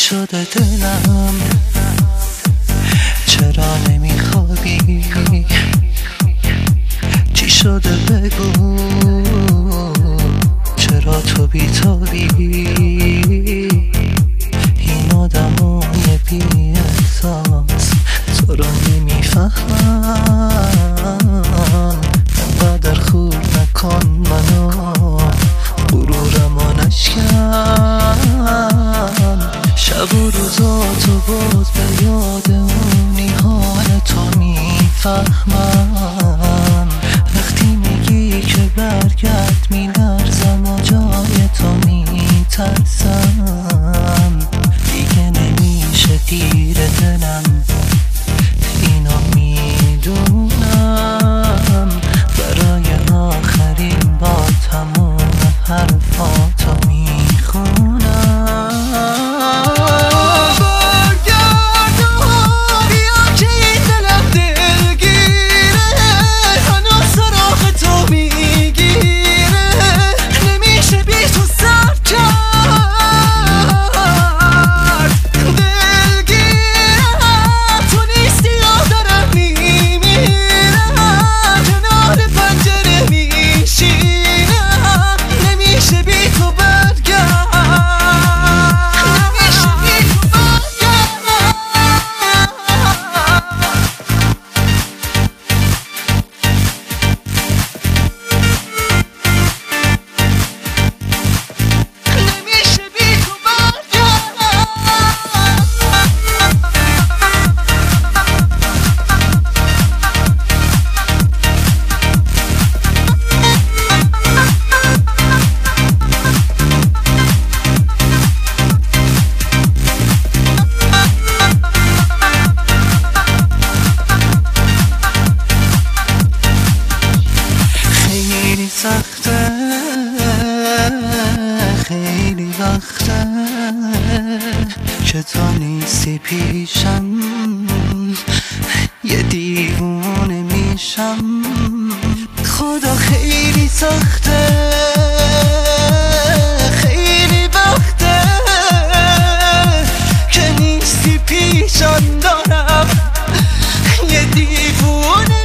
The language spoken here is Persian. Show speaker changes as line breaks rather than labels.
شده دلم؟ چرا نمیخوابی؟ چی شده بگو؟ چرا تو بیتابی؟ این آدمای بی احساس تو رو نمیفهمم. انقدر خوب نکن منو، غرورمو نشکن. شب و روزاتو باز به یاد اونی حال تو میفهمم. وقتی میگی که برگرد میلرزم و جای تو میترسم. دیگه نمیشه دیر دلم، اینو میدونم. برای آخرین با تموم حرفاتو میخونم. خیلی وقته که تو نیستی پیشم، یه دیوونه میشم. خدا خیلی سخته، خیلی وقته که نیستی پیشم. دارم یه دیوونه